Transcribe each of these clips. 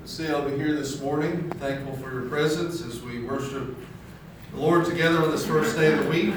see over here this morning. Thankful for your presence as we worship the Lord together on this first day of the week.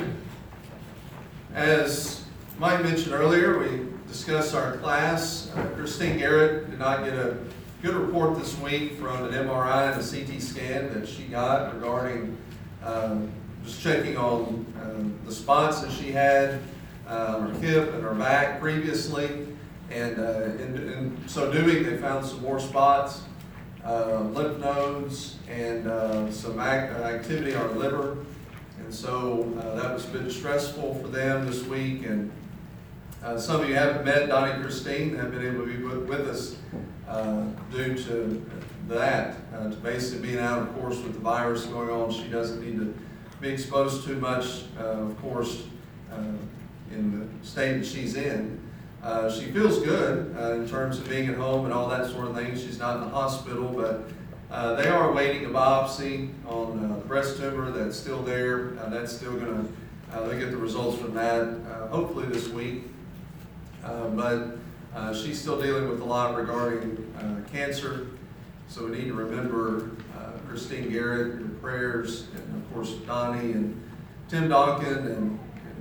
As Mike mentioned earlier, we discussed our class. Christine Garrett did not get a good report this week from an MRI and a CT scan that she got regarding just checking on the spots that she had, her hip and her back previously. And in so doing, they found some more spots, lymph nodes, and some activity on her liver. And so that was a bit stressful for them this week. And some of you haven't met Donnie and Christine, have been able to be with us due to that, to basically being out, of course, with the virus going on. She doesn't need to be exposed too much, of course, in the state that she's in. She feels good in terms of being at home and all that sort of thing. She's not in the hospital, but they are awaiting a biopsy on the breast tumor that's still there. That's still going to, they'll get the results from that hopefully this week. But she's still dealing with a lot regarding cancer. So we need to remember Christine Garrett in prayers, and of course Donnie and Tim Donkin and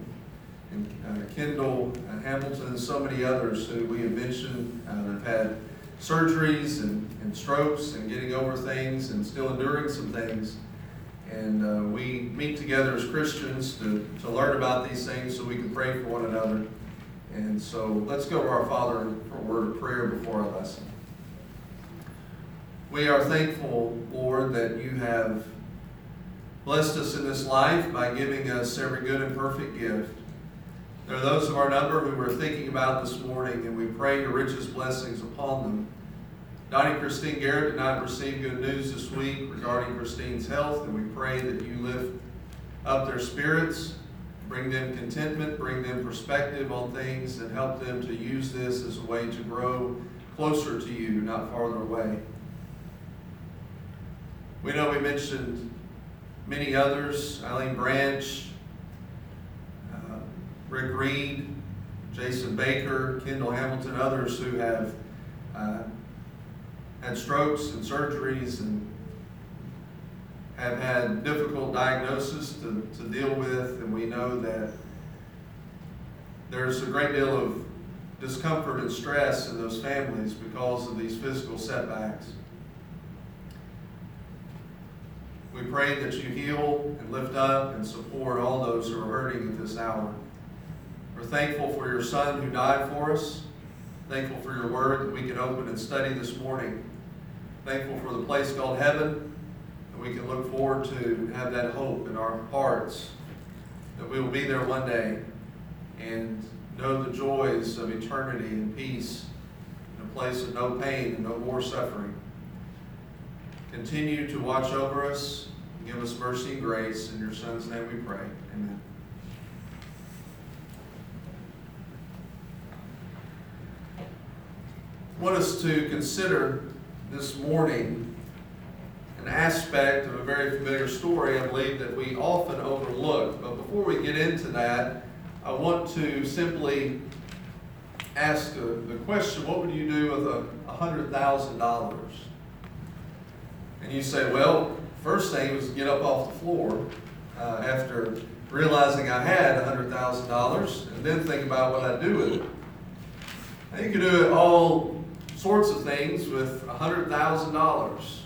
Kendall Hamilton and so many others who we have mentioned have had surgeries and strokes and getting over things and still enduring some things. And we meet together as Christians to learn about these things so we can pray for one another. And so let's go to our Father for a word of prayer before our lesson. We are thankful, Lord, that you have blessed us in this life by giving us every good and perfect gift. There are those of our number who we're thinking about this morning, and we pray your richest blessings upon them. Donnie and Christine Garrett did not receive good news this week regarding Christine's health, and we pray that you lift up their spirits, bring them contentment, bring them perspective on things, and help them to use this as a way to grow closer to you, not farther away. We know we mentioned many others, Eileen Branch, Rick Reed, Jason Baker, Kendall Hamilton, others who have had strokes and surgeries and have had difficult diagnosis to deal with, and we know that there's a great deal of discomfort and stress in those families because of these physical setbacks. We pray that you heal and lift up and support all those who are hurting at this hour. We're thankful for your Son who died for us. Thankful for your word that we can open and study this morning. Thankful for the place called heaven. And we can look forward to have that hope in our hearts that we will be there one day and know the joys of eternity and peace in a place of no pain and no more suffering. Continue to watch over us. Give us mercy and grace. In your Son's name we pray. Amen. I want us to consider this morning an aspect of a very familiar story, I believe, that we often overlook. But before we get into that, I want to simply ask the question, what would you do with $100,000? And you say, well, first thing was to get up off the floor after realizing I had $100,000, and then think about what I'd do with it. Now, you could do it all sorts of things with $100,000.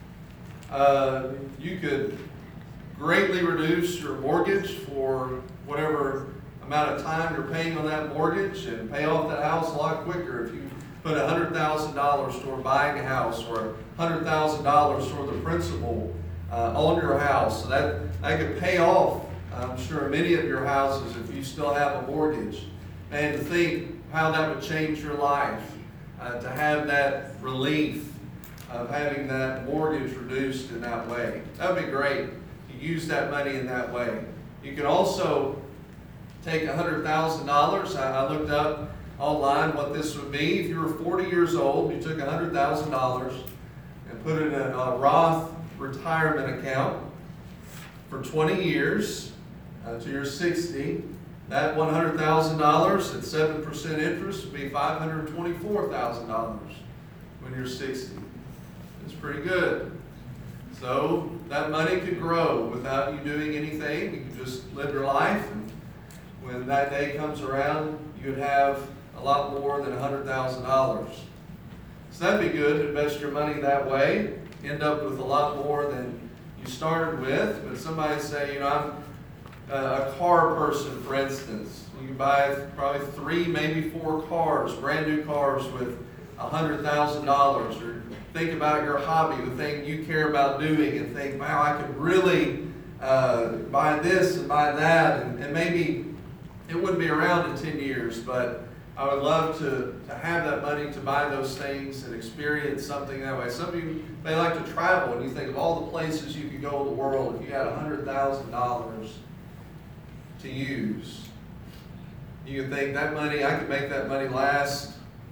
You could greatly reduce your mortgage for whatever amount of time you're paying on that mortgage and pay off that house a lot quicker if you put $100,000 toward buying a house or $100,000 toward the principal on your house. So that could pay off, I'm sure, many of your houses if you still have a mortgage. And to think how that would change your life, to have that relief of having that mortgage reduced in that way. That would be great to use that money in that way. You could also take $100,000. I looked up online what this would be. If you were 40 years old, you took $100,000 and put it in a Roth retirement account for 20 years to your 60. That $100,000 at 7% interest would be $524,000 when you're 60. is pretty good. So that money could grow without you doing anything. You can just live your life, and when that day comes around, you'd have a lot more than $100,000. So that'd be good to invest your money that way. End up with a lot more than you started with. But somebody say, I'm a car person, for instance. You can buy probably 3, maybe 4 cars, brand new cars with $100,000. Or think about your hobby, the thing you care about doing, and think, wow, I could really buy this and buy that. And maybe it wouldn't be around in 10 years, but I would love to have that money to buy those things and experience something that way. Some of you may like to travel, and you think of all the places you could go in the world if you had $100,000 to use. You can think that money, I could make that money last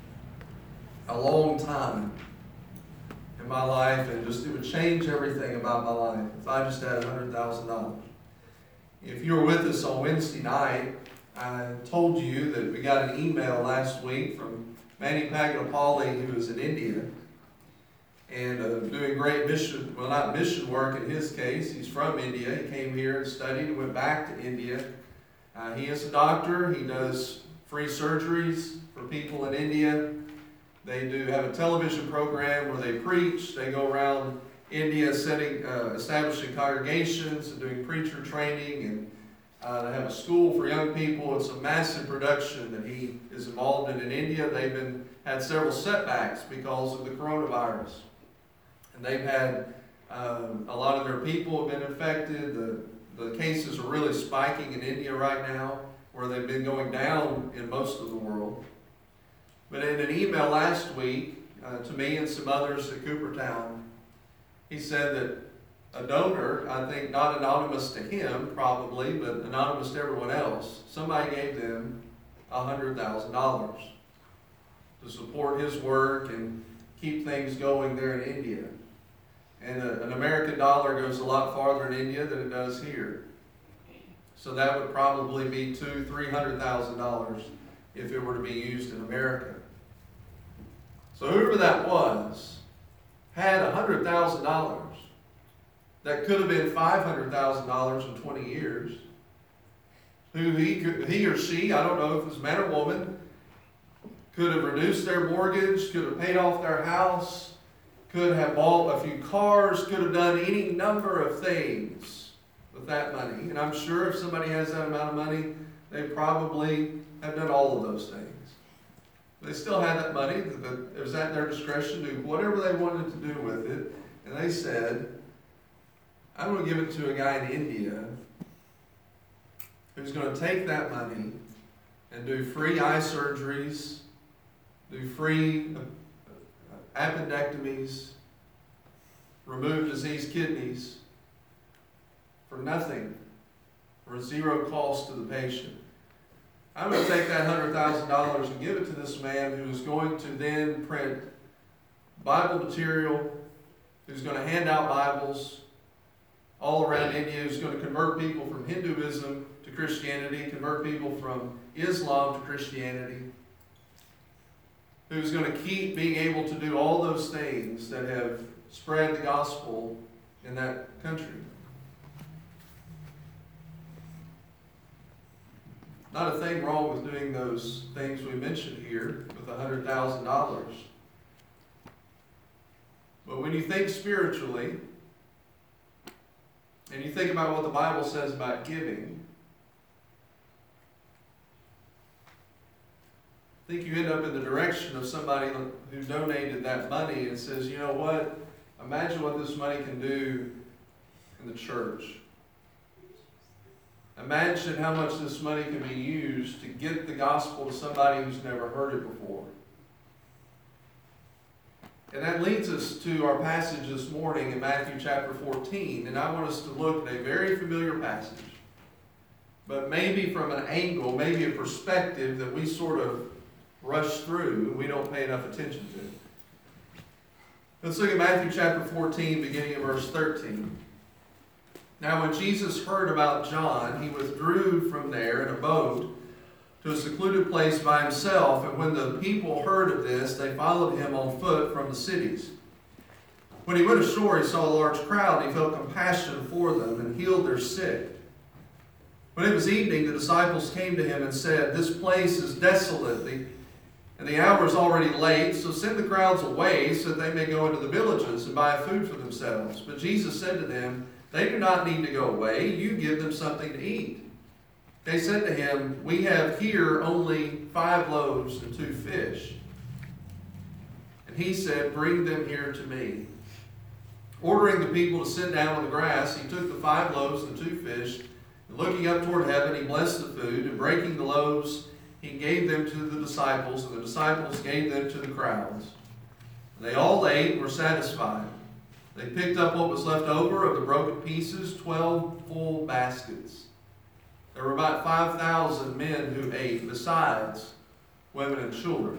a long time in my life, and it would change everything about my life if I just had $100,000. If you were with us on Wednesday night, I told you that we got an email last week from Manny Paganapalli, who is in India, and doing great mission, well, not mission work in his case. He's from India. He came here and studied and went back to India. He is a doctor. He does free surgeries for people in India. They do have a television program where they preach. They go around India establishing congregations and doing preacher training, and they have a school for young people. It's a massive production that he is involved in India. They've had several setbacks because of the coronavirus. And they've had a lot of their people have been infected. The cases are really spiking in India right now, where they've been going down in most of the world. But in an email last week to me and some others at Coopertown, he said that a donor, I think not anonymous to him probably, but anonymous to everyone else, somebody gave them $100,000 to support his work and keep things going there in India. And an American dollar goes a lot farther in India than it does here. So that would probably be $200,000-$300,000 if it were to be used in America. So whoever that was had $100,000 that could have been $500,000 in 20 years. He or she, I don't know if it was man or woman, could have reduced their mortgage, could have paid off their house, could have bought a few cars, could have done any number of things with that money. And I'm sure if somebody has that amount of money, they probably have done all of those things. They still had that money. It was at their discretion to do whatever they wanted to do with it. And they said, I'm going to give it to a guy in India who's going to take that money and do free eye surgeries, do free appendectomies, remove diseased kidneys for nothing, for zero cost to the patient. I'm going to take that $100,000 and give it to this man who is going to then print Bible material, who's going to hand out Bibles all around India, who's going to convert people from Hinduism to Christianity, convert people from Islam to Christianity, who's going to keep being able to do all those things that have spread the gospel in that country. Not a thing wrong with doing those things we mentioned here with $100,000. But when you think spiritually, and you think about what the Bible says about giving, I think you end up in the direction of somebody who donated that money and says, you know what, imagine what this money can do in the church. Imagine how much this money can be used to get the gospel to somebody who's never heard it before. And that leads us to our passage this morning in Matthew chapter 14. And I want us to look at a very familiar passage, but maybe from an angle, maybe a perspective that we sort of rush through and we don't pay enough attention to. Let's look at Matthew chapter 14, beginning at verse 13. Now when Jesus heard about John, he withdrew from there in a boat to a secluded place by himself, and when the people heard of this, they followed him on foot from the cities. When he went ashore, he saw a large crowd, and he felt compassion for them and healed their sick. When it was evening, the disciples came to him and said, "This place is desolate, and the hour is already late, so send the crowds away so that they may go into the villages and buy food for themselves." But Jesus said to them, "They do not need to go away. You give them something to eat." They said to him, "We have here only 5 loaves and 2 fish." And he said, "Bring them here to me." Ordering the people to sit down on the grass, he took the 5 loaves and 2 fish, and looking up toward heaven, he blessed the food, and breaking the loaves, he gave them to the disciples, and the disciples gave them to the crowds. And they all ate and were satisfied. They picked up what was left over of the broken pieces, 12 full baskets. There were about 5,000 men who ate, besides women and children.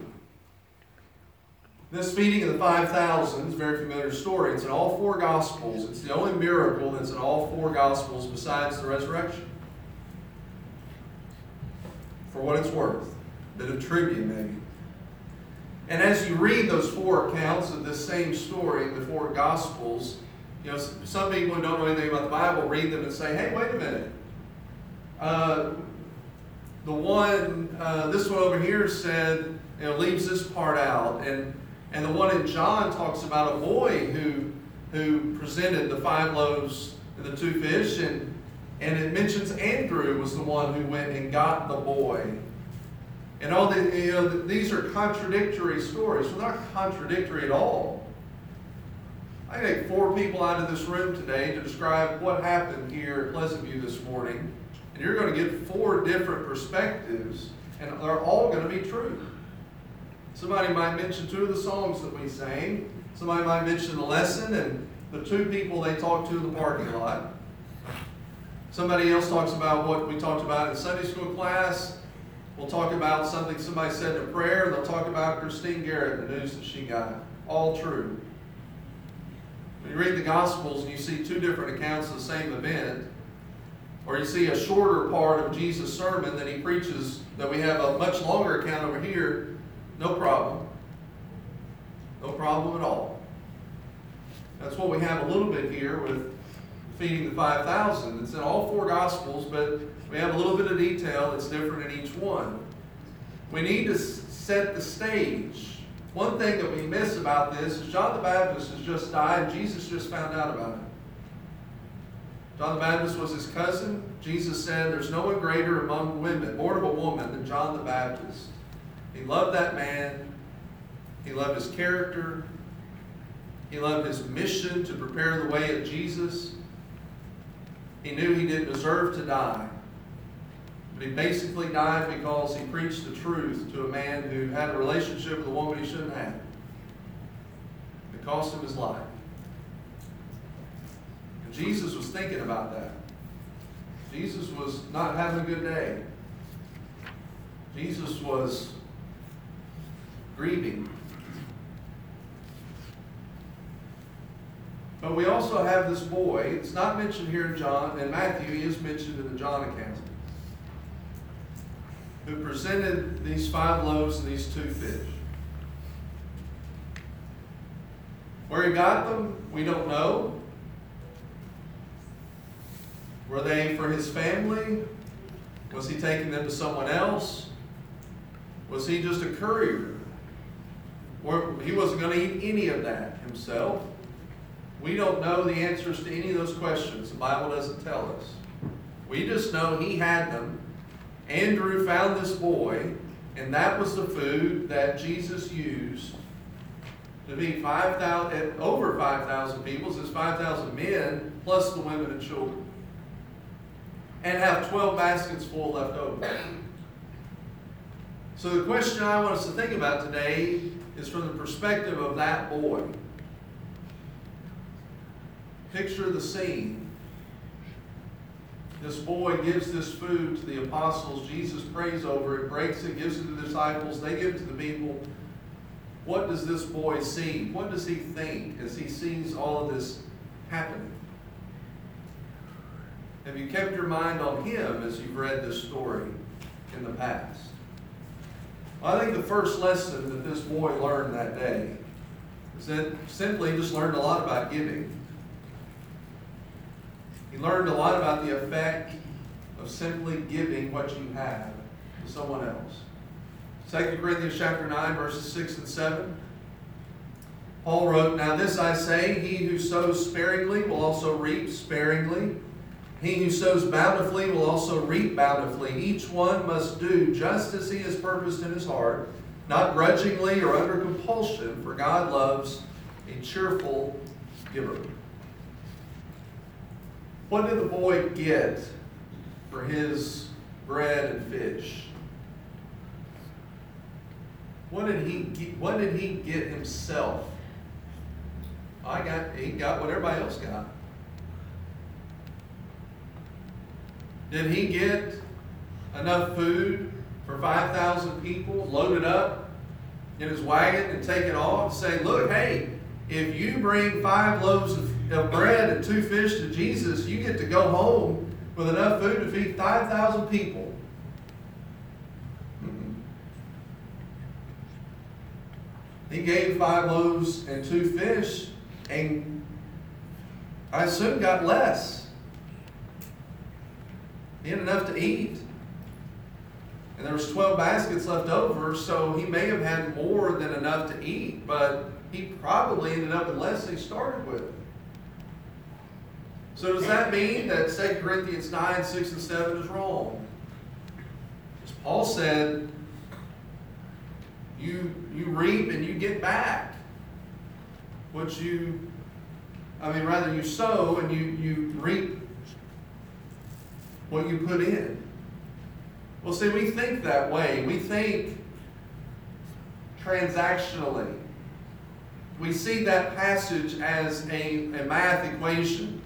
This feeding of the 5,000 is a very familiar story. It's in all 4 Gospels. It's the only miracle that's in all 4 Gospels besides the resurrection. For what it's worth. A bit of trivia, maybe. And as you read those 4 accounts of this same story in the 4 Gospels, some people who don't know anything about the Bible read them and say, "Hey, wait a minute. This one over here said, leaves this part out. And the one in John talks about a boy who presented the 5 loaves and the 2 fish, and it mentions Andrew was the one who went and got the boy. And all these are contradictory stories. Well, they're not contradictory at all. I take 4 people out of this room today to describe what happened here at Pleasant View this morning, and you're going to get 4 different perspectives, and they're all going to be true. Somebody might mention 2 of the songs that we sang. Somebody might mention the lesson and the 2 people they talked to in the parking lot. Somebody else talks about what we talked about in Sunday school class. We'll talk about something somebody said in prayer. They'll talk about Christine Garrett, the news that she got. All true. When you read the Gospels and you see 2 different accounts of the same event, or you see a shorter part of Jesus' sermon that he preaches, that we have a much longer account over here, no problem. No problem at all. That's what we have a little bit here with feeding the 5,000. It's in all 4 Gospels, but we have a little bit of detail that's different in each one. We need to set the stage. One thing that we miss about this is John the Baptist has just died, and Jesus just found out about it. John the Baptist was his cousin. Jesus said, "There's no one greater among women, born of a woman, than John the Baptist." He loved that man. He loved his character. He loved his mission to prepare the way of Jesus. He knew he didn't deserve to die. But he basically died because he preached the truth to a man who had a relationship with a woman he shouldn't have. It cost him his life. And Jesus was thinking about that. Jesus was not having a good day. Jesus was grieving. But we also have this boy. It's not mentioned here in John, and Matthew. He is mentioned in the John account, who presented these 5 loaves and these 2 fish. Where he got them, we don't know. Were they for his family? Was he taking them to someone else? Was he just a courier? Or he wasn't going to eat any of that himself. We don't know the answers to any of those questions. The Bible doesn't tell us. We just know he had them. Andrew found this boy, and that was the food that Jesus used to feed over 5,000 people. So it's 5,000 men plus the women and children, and have 12 baskets full left over. So the question I want us to think about today is from the perspective of that boy. Picture the scene. This boy gives this food to the apostles. Jesus prays over it, breaks it, gives it to the disciples. They give it to the people. What does this boy see? What does he think as he sees all of this happening? Have you kept your mind on him as you've read this story in the past? Well, I think the first lesson that this boy learned that day is that simply he just learned a lot about giving. He learned a lot about the effect of simply giving what you have to someone else. 2 Corinthians chapter 9, verses 6 and 7. Paul wrote, "Now this I say, he who sows sparingly will also reap sparingly. He who sows bountifully will also reap bountifully. Each one must do just as he has purposed in his heart, not grudgingly or under compulsion, for God loves a cheerful giver." What did the boy get for his bread and fish? What did he get himself? He got what everybody else got. Did he get enough food for 5,000 people, load it up in his wagon and take it off and say, "Look, hey, if you bring 5 loaves of bread and 2 fish to Jesus, you get to go home with enough food to feed 5,000 people"? He gave 5 loaves and 2 fish, and I assume got less. He had enough to eat. And there was 12 baskets left over, so he may have had more than enough to eat, but he probably ended up with less than he started with. So does that mean that 2 Corinthians 9, 6, and 7 is wrong? As Paul said, you reap and you get back what you sow and you reap what you put in. Well, see, we think that way. We think transactionally. We see that passage as a math equation.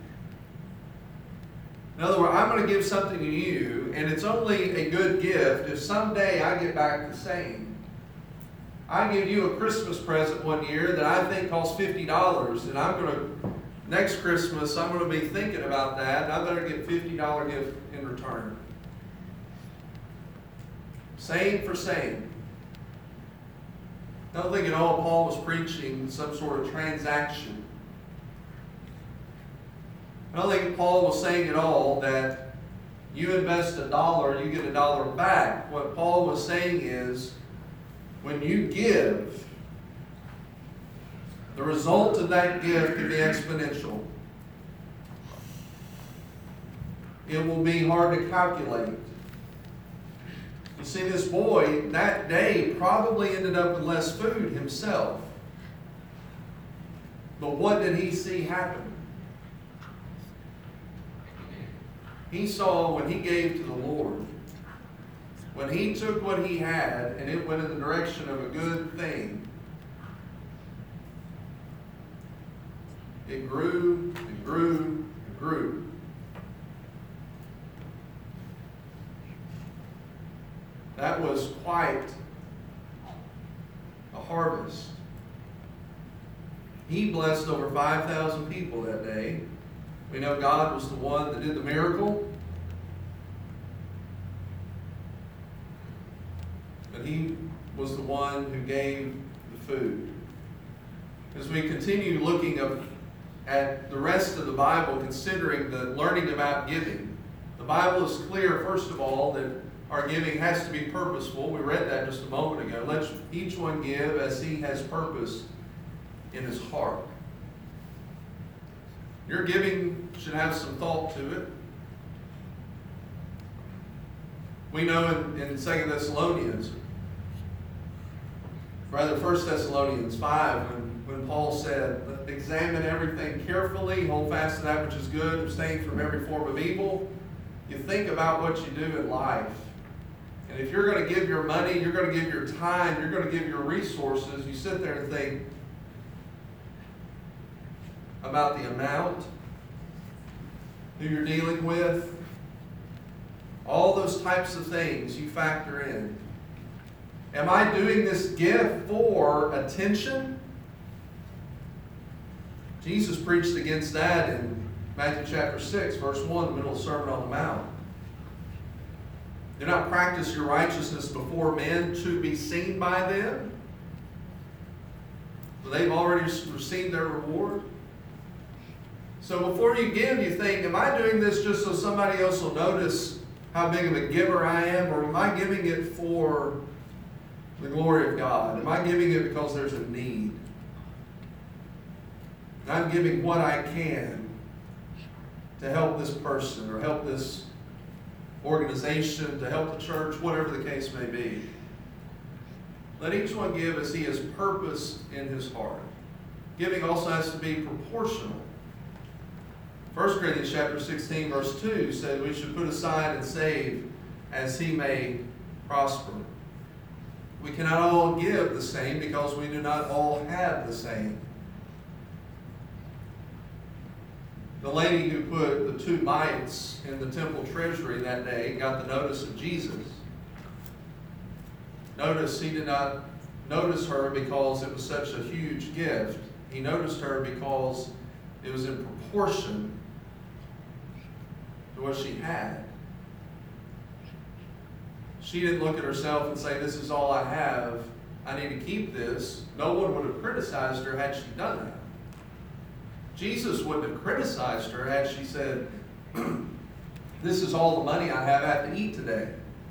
In other words, I'm going to give something to you, and it's only a good gift if someday I get back the same. I give you a Christmas present one year that I think costs $50, and next Christmas, I'm going to be thinking about that, and I better get a $50 gift in return. Same for same. I don't think at all Paul was preaching some sort of transaction. I don't think Paul was saying at all that you invest $1, you get $1 back. What Paul was saying is, when you give, the result of that gift can be exponential. It will be hard to calculate. You see, this boy that day probably ended up with less food himself. But what did he see happen? He saw when he gave to the Lord, when he took what he had and it went in the direction of a good thing, it grew and grew and grew. That was quite a harvest. He blessed over 5,000 people that day. We know God was the one that did the miracle. But he was the one who gave the food. As we continue looking at the rest of the Bible, considering the learning about giving, the Bible is clear, first of all, that our giving has to be purposeful. We read that just a moment ago. Let each one give as he has purpose in his heart. Your giving should have some thought to it. We know in 2 Thessalonians, rather 1 Thessalonians 5, when Paul said, "Examine everything carefully, hold fast to that which is good, abstain from every form of evil." You think about what you do in life. And if you're going to give your money, you're going to give your time, you're going to give your resources, you sit there and think about the amount, who you're dealing with, all those types of things you factor in. Am I doing this gift for attention? Jesus preached against that in Matthew chapter 6, verse 1, the middle of the Sermon on the Mount. Do not practice your righteousness before men to be seen by them. For they've already received their reward. So before you give, you think, am I doing this just so somebody else will notice how big of a giver I am? Or am I giving it for the glory of God? Am I giving it because there's a need? And I'm giving what I can to help this person or help this organization, to help the church, whatever the case may be. Let each one give as he has purposed in his heart. Giving also has to be proportional. 1 Corinthians chapter 16, verse 2 said we should put aside and save as he may prosper. We cannot all give the same because we do not all have the same. The lady who put the 2 mites in the temple treasury that day got the notice of Jesus. Notice he did not notice her because it was such a huge gift. He noticed her because it was in proportion to what she had. She didn't look at herself and say, this is all I have. I need to keep this. No one would have criticized her had she done that. Jesus wouldn't have criticized her had she said, this is all the money I have to eat today.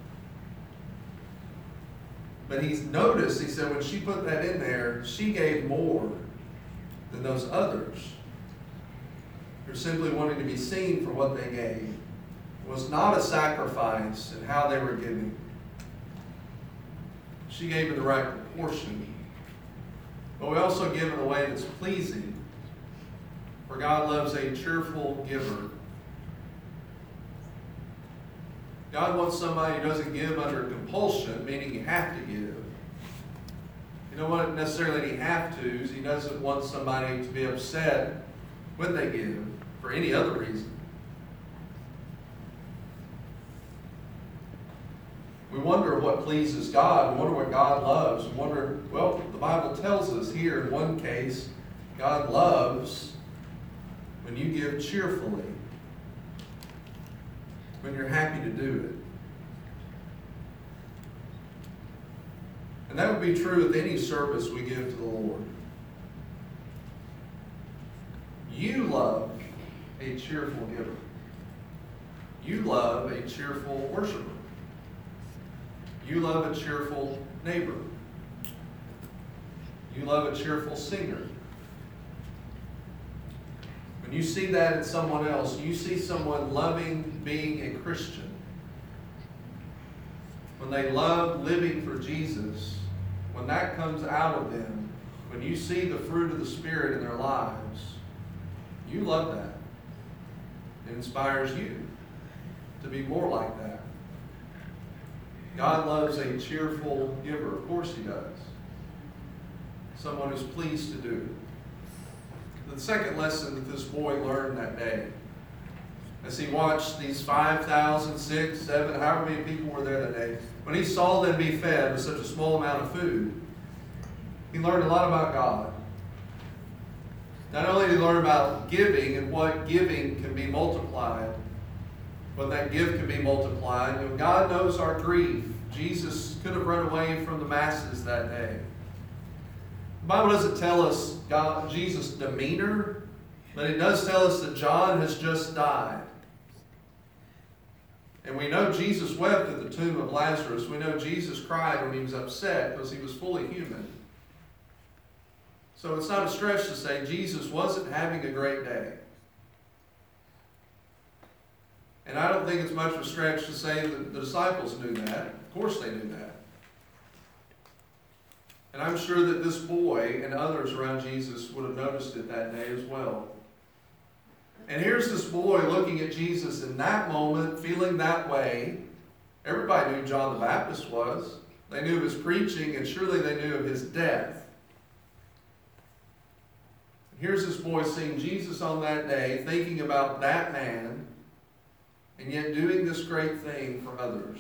But he's noticed, he said, when she put that in there, she gave more than those others. They're simply wanting to be seen for what they gave. It was not a sacrifice in how they were giving. She gave in the right proportion. But we also give in a way that's pleasing. For God loves a cheerful giver. God wants somebody who doesn't give under compulsion, meaning you have to give. You don't want necessarily any have-tos. He doesn't want somebody to be upset when they give for any other reason. We wonder what pleases God. We wonder what God loves. We wonder, well, the Bible tells us here in one case, God loves when you give cheerfully, when you're happy to do it. And that would be true with any service we give to the Lord. You love a cheerful giver. You love a cheerful worshiper. You love a cheerful neighbor. You love a cheerful singer. When you see that in someone else, you see someone loving being a Christian. When they love living for Jesus, when that comes out of them, when you see the fruit of the Spirit in their lives, you love that. It inspires you to be more like that. God loves a cheerful giver. Of course He does. Someone who's pleased to do it. The second lesson that this boy learned that day, as he watched these 5,000, 6,000, 7,000, however many people were there that day, when he saw them be fed with such a small amount of food, he learned a lot about God. Not only did he learn about giving and what giving can be multiplied, but that gift can be multiplied. And God knows our grief. Jesus could have run away from the masses that day. The Bible doesn't tell us Jesus' demeanor, but it does tell us that John has just died. And we know Jesus wept at the tomb of Lazarus. We know Jesus cried when he was upset because he was fully human. So it's not a stretch to say Jesus wasn't having a great day. And I don't think it's much of a stretch to say that the disciples knew that. Of course they knew that. And I'm sure that this boy and others around Jesus would have noticed it that day as well. And here's this boy looking at Jesus in that moment, feeling that way. Everybody knew John the Baptist was. They knew of his preaching, and surely they knew of his death. Here's this boy seeing Jesus on that day, thinking about that man, and yet doing this great thing for others.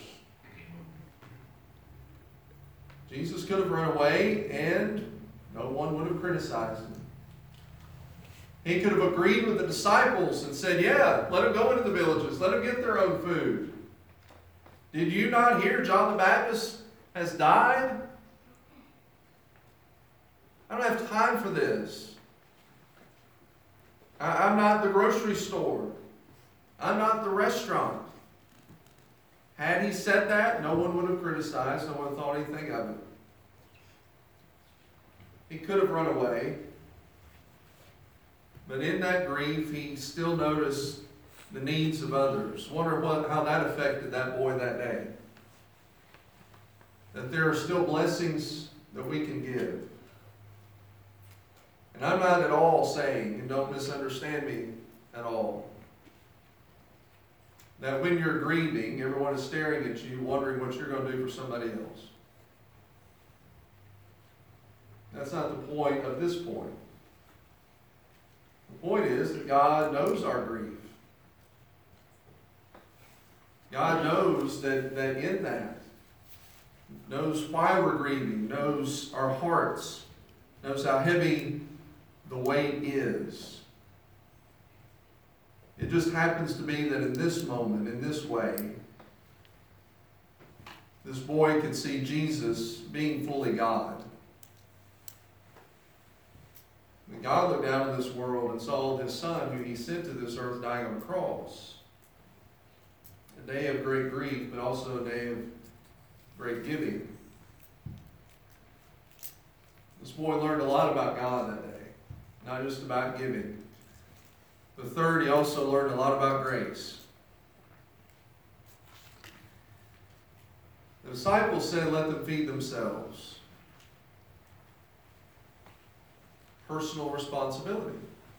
Jesus could have run away, and no one would have criticized him. He could have agreed with the disciples and said, yeah, let them go into the villages. Let them get their own food. Did you not hear John the Baptist has died? I don't have time for this. I'm not the grocery store. I'm not the restaurant. Had he said that, no one would have criticized, no one would have thought anything of it. He could have run away. But in that grief, he still noticed the needs of others. Wonder how that affected that boy that day. That there are still blessings that we can give. And I'm not at all saying, and don't misunderstand me at all, that when you're grieving, everyone is staring at you, wondering what you're going to do for somebody else. That's not the point of this point. The point is that God knows our grief. God knows that in that, knows why we're grieving, knows our hearts, knows how heavy the weight is. It just happens to be that in this moment, in this way, this boy could see Jesus being fully God. When God looked down on this world and saw his Son, who he sent to this earth, dying on a cross. A day of great grief, but also a day of great giving. This boy learned a lot about God that day, not just about giving. The third, he also learned a lot about grace. The disciples said, let them feed themselves. Personal responsibility.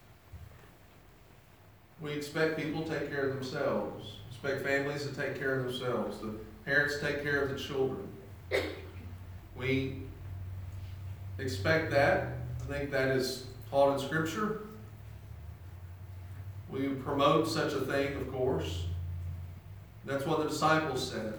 We expect people to take care of themselves. Expect families to take care of themselves. The parents take care of the children. We expect that. I think that is taught in Scripture. We promote such a thing, of course. That's what the disciples said.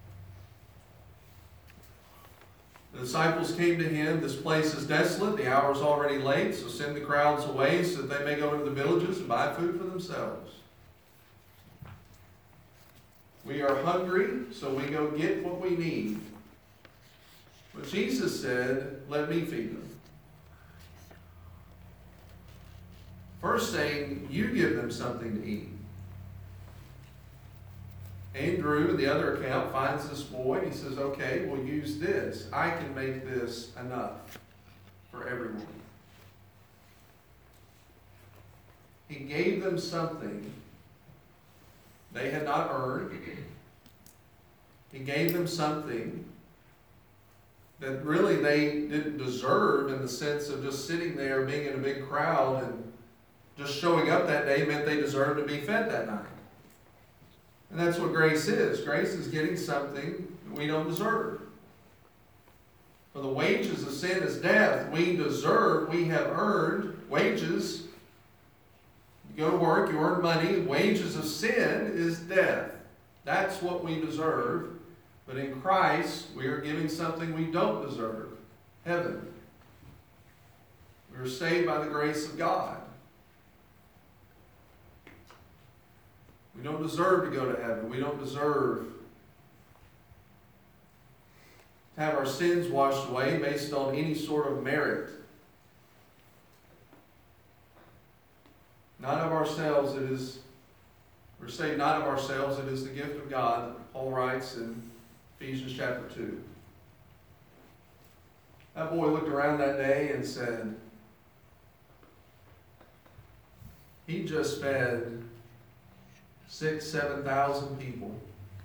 The disciples came to him. This place is desolate. The hour is already late, so send the crowds away so that they may go into the villages and buy food for themselves. We are hungry, so we go get what we need. But Jesus said, let me feed them. First saying, you give them something to eat. Andrew, in the other account, finds this boy and he says, okay, we'll use this. I can make this enough for everyone. He gave them something they had not earned. He gave them something that really they didn't deserve, in the sense of just sitting there being in a big crowd and just showing up that day meant they deserved to be fed that night. And that's what grace is. Grace is getting something we don't deserve. For the wages of sin is death. We deserve, we have earned wages. You go to work, you earn money. Wages of sin is death. That's what we deserve. But in Christ, we are giving something we don't deserve. Heaven. We are saved by the grace of God. We don't deserve to go to heaven. We don't deserve to have our sins washed away based on any sort of merit. Not of ourselves, it is, we're saved not of ourselves, it is the gift of God, Paul writes in Ephesians chapter 2. That boy looked around that day and said, he just fed 6,000-7,000 people.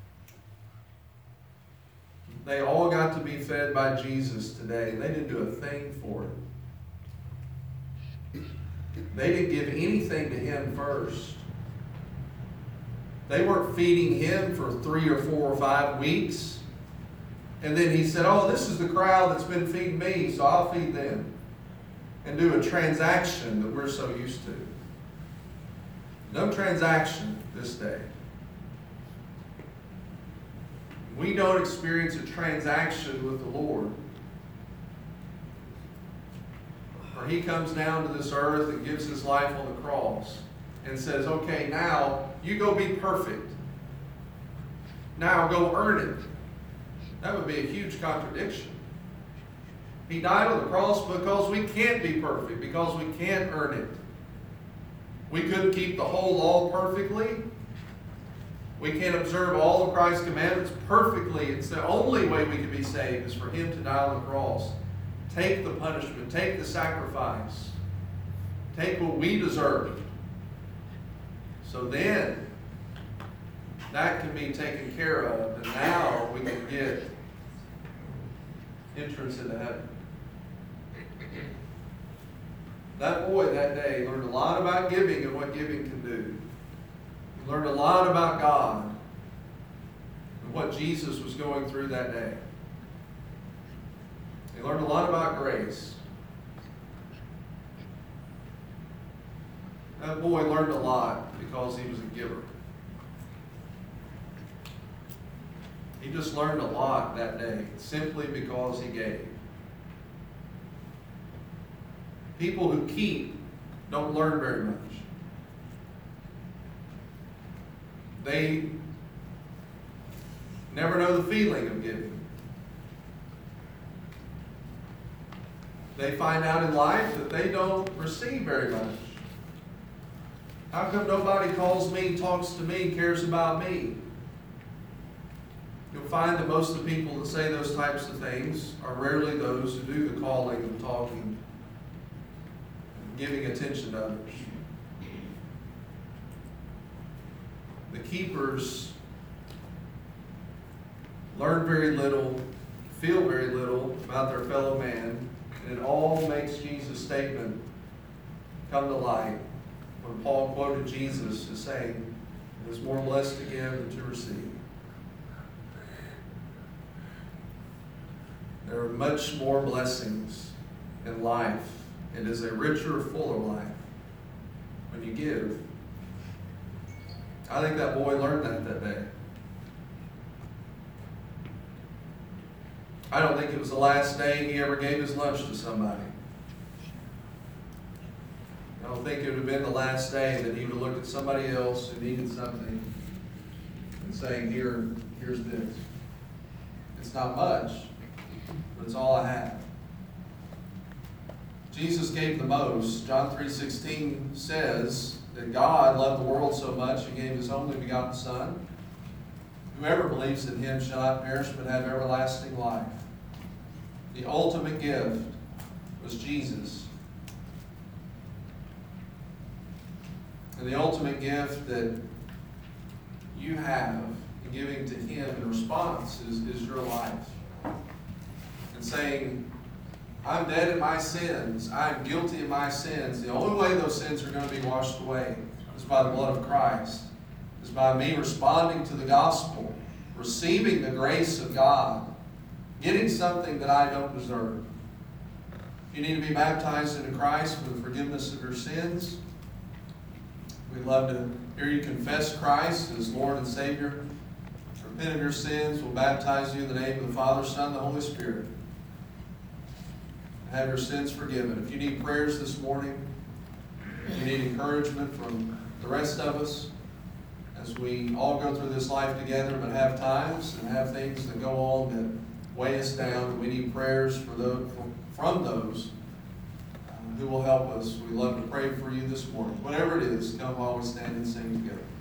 They all got to be fed by Jesus today. They didn't do a thing for it. They didn't give anything to him first. They weren't feeding him for 3 or 4 or 5 weeks. And then he said, oh, this is the crowd that's been feeding me, so I'll feed them. And do a transaction that we're so used to. No transaction this day. We don't experience a transaction with the Lord. Or he comes down to this earth and gives his life on the cross and says, okay, now you go be perfect. Now go earn it. That would be a huge contradiction. He died on the cross because we can't be perfect, because we can't earn it. We couldn't keep the whole law perfectly. We can't observe all of Christ's commandments perfectly. It's the only way we can be saved is for Him to die on the cross. Take the punishment, take the sacrifice, take what we deserve. So then, that can be taken care of, and now we can get entrance into heaven. That boy that day learned a lot about giving and what giving can do. He learned a lot about God and what Jesus was going through that day. He learned a lot about grace. That boy learned a lot because he was a giver. He just learned a lot that day simply because he gave. People who keep don't learn very much. They never know the feeling of giving. They find out in life that they don't receive very much. How come nobody calls me, talks to me, cares about me? You'll find that most of the people that say those types of things are rarely those who do the calling and talking, giving attention to others. The keepers learn very little, feel very little about their fellow man, and it all makes Jesus' statement come to light when Paul quoted Jesus as saying, "It is more blessed to give than to receive." There are much more blessings in life. It is a richer, fuller life when you give. I think that boy learned that day. I don't think it was the last day he ever gave his lunch to somebody. I don't think it would have been the last day that he would have looked at somebody else who needed something and saying, here's this. It's not much, but it's all I have. Jesus gave the most. John 3:16 says that God loved the world so much He gave His only begotten Son. Whoever believes in Him shall not perish but have everlasting life. The ultimate gift was Jesus. And the ultimate gift that you have in giving to Him in response is your life. And saying, I'm dead in my sins. I'm guilty of my sins. The only way those sins are going to be washed away is by the blood of Christ. Is by me responding to the gospel, receiving the grace of God, getting something that I don't deserve. If you need to be baptized into Christ for the forgiveness of your sins, we'd love to hear you confess Christ as Lord and Savior. Repent of your sins. We'll baptize you in the name of the Father, Son, and the Holy Spirit. Have your sins forgiven. If you need prayers this morning, if you need encouragement from the rest of us, as we all go through this life together, but have times and have things that go on that weigh us down, we need prayers from those who will help us. We love to pray for you this morning. Whatever it is, come while we stand and sing together.